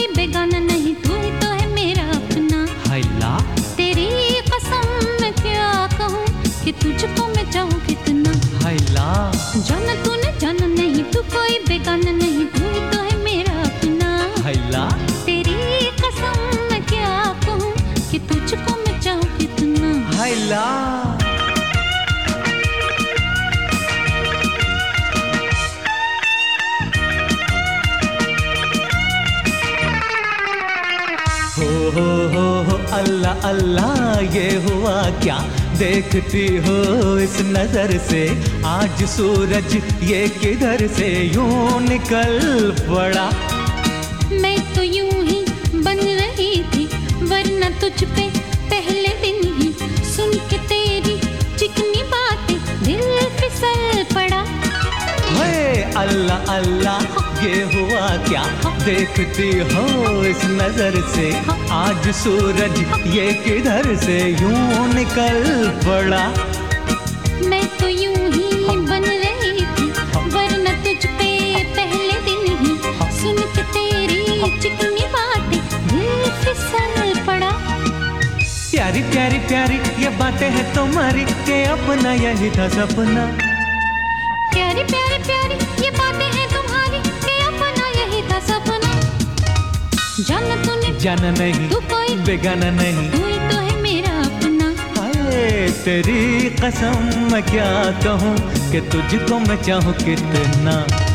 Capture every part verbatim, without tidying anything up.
कोई बेगाना नहीं, तू ही तो है मेरा अपना। हाय ला तेरी कसम मैं क्या कहूँ कि तुझको मैं चाहूँ कितना। हाय ला जाना तूने जाना नहीं, तू कोई बेगाना नहीं, तू ही तो है मेरा अपना। हाय ला तेरी कसम मैं क्या कहूँ कि तुझको मैं चाहूँ कितना। हाय ला हो हो हो हो अल्लाह अल्लाह ये हुआ क्या, देखती हो इस नजर से आज सूरज ये किधर से यूं निकल पड़ा। मैं तो यूं ही बन रही थी वरना तुझ पे पहले दिन ही सुन के तेरी चिकनी बातें दिल फिसल पड़ा। हे अल्लाह अल्लाह ये हुआ क्या, देखती हो इस नजर से आज सूरज ये किधर से यूं निकल पड़ा। मैं तो यूं ही बन रही थी वरना तुझ पे पहले दिन ही सुन के तेरी चिकनी बातें दिल फिसल पड़ा। प्यारी प्यारी प्यारी ये बातें हैं तुम्हारी के अपना यही था सपना। प्यारी प्यारी प्यारी ये बातें हैं तुम्हारी के अपना यही था सपना। जाना तूने जाना नहीं, तू कोई बेगाना नहीं, तू ही तो है मेरा अपना। हाय तेरी कसम मैं क्या कहूँ कि तुझको मैं चाहूँ कितना।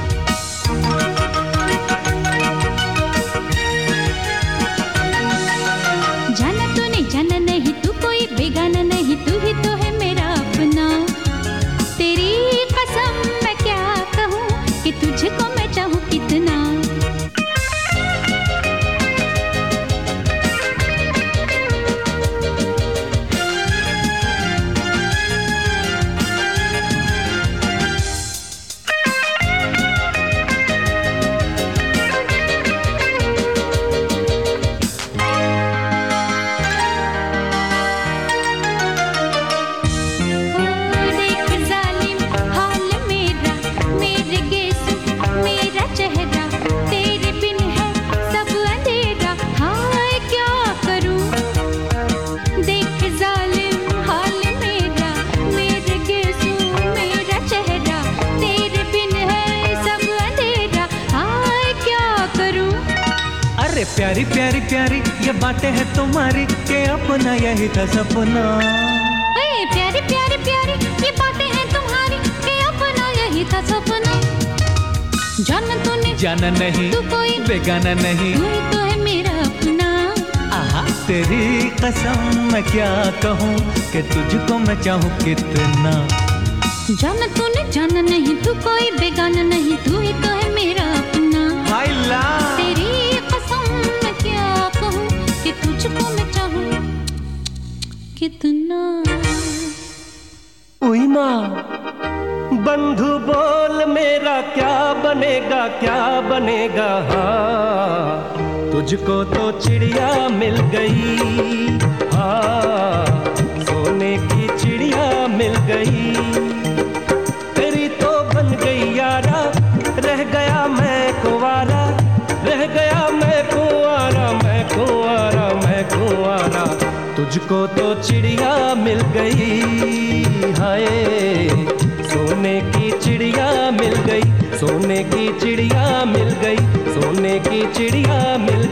जाना तूने जाना नहीं, तू कोई बेगाना नहीं, तू ही तो है मेरा अपना। तेरी कसम मैं क्या कहूँ कि तुझको मैं चाहूँ कितना। प्यारी प्यारी प्यारी ये बातें हैं तुम्हारी के अपना यही था सपना। प्यारी प्यारी प्यारी ये बातें हैं तुम्हारी के अपना यही था सपना। जाना तूने जाना नहीं, तू कोई बेगाना नहीं, तू ही तो है मेरा अपना। आहा तेरी कसम मैं क्या कहूँ कि तुझको मैं चाहूँ कितना। जाना तूने जाना नहीं, तू कोई बेगाना नहीं, तू ही तो है मेरा अपना। हाय ला तेरी कसम मैं क्या कहूँ कि तुझको मैं चाहूँ कितना। उई माँ बंधु बोल मेरा क्या बनेगा क्या बनेगा। हाँ तुझको तो चिड़िया मिल गई, हाँ सोने की चिड़िया मिल गई। तेरी तो बन गई यारा, रह गया मैं कुंवारा, रह गया मैं कुंवारा, मैं कुंवारा, मैं कुंवारा। तुझको तो चिड़िया मिल गई, हाय सोने की चिड़िया मिल गई, सोने की चिड़िया मिल गई, सोने की चिड़िया मिल